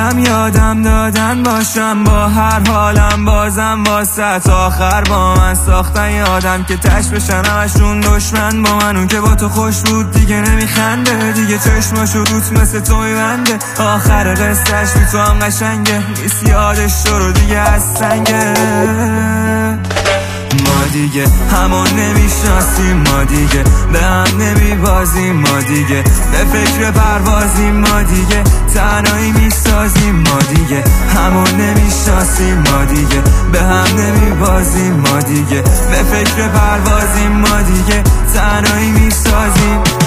دلم یادم دادن باشم با هر حالم، بازم واسه آخر با من ساختن یادم که تش بشن همشون دشمن با من. اون که با تو خوش بود دیگه نمیخنده، دیگه چشماشو روت مثل تو میبنده. آخر قصهش بی تو هم قشنگه، نیست یادش رو دیگه از سنگه. ما دیگه همون نمیشناسیم، ما دیگه به هم نمیبازیم، ما دیگه به فکر پروازیم، ما دیگه تنهایی میسازیم. ما دیگه همون نمیشناسیم، ما دیگه به هم نمیبازیم، ما دیگه به فکر پروازیم، ما دیگه تنهایی میسازیم.